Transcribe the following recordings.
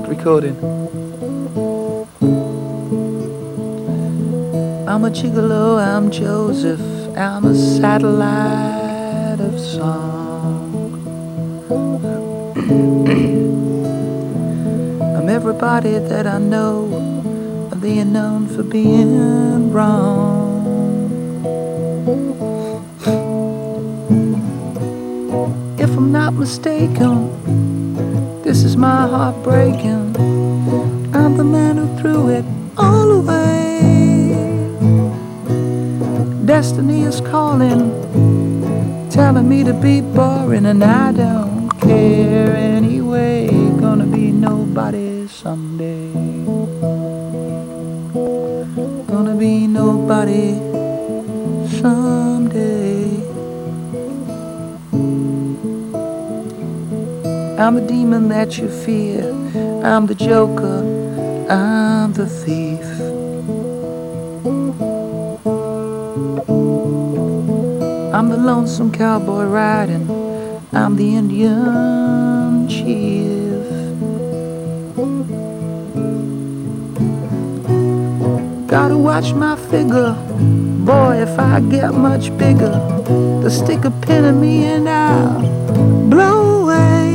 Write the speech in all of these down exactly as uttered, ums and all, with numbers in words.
Recording. I'm a gigolo, I'm Joseph, I'm a satellite of song. I'm everybody that I know, and they are known for being wrong. If I'm not mistaken, this is my heart breaking. I'm the man who threw it all away. Destiny is calling, telling me to be boring, and I don't care anyway. Gonna be nobody someday. Gonna be nobody someday. I'm the demon that you fear, I'm the joker, I'm the thief. I'm the lonesome cowboy riding, I'm the Indian chief. Gotta watch my figure, boy, if I get much bigger, they'll stick a pin in me and I'll blow away.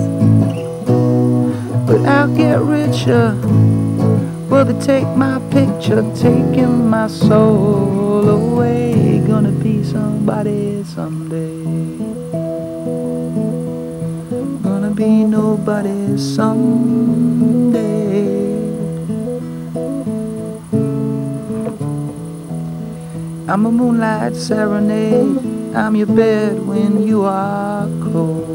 But I'll get richer, will they take my picture, taking my soul away. Gonna be somebody someday. Gonna be nobody someday. I'm a moonlight serenade, I'm your bed when you are cold.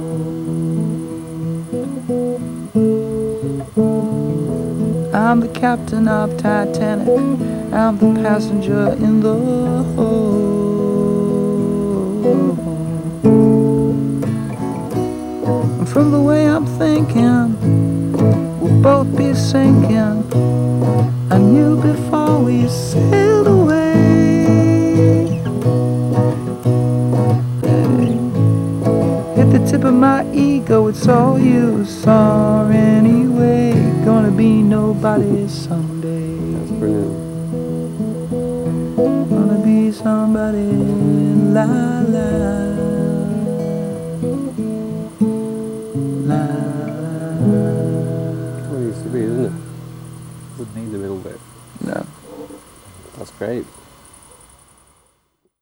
I'm the captain of Titanic, I'm the passenger in the hold. And from the way I'm thinking, we'll both be sinking. I knew before we sailed away. Hit the tip of my ego, it's all you saw anyway. Gonna be nobody someday. That's brilliant. Gonna be somebody, la la la. Well, it used to be, isn't it? Doesn't need the middle bit. No. That's great.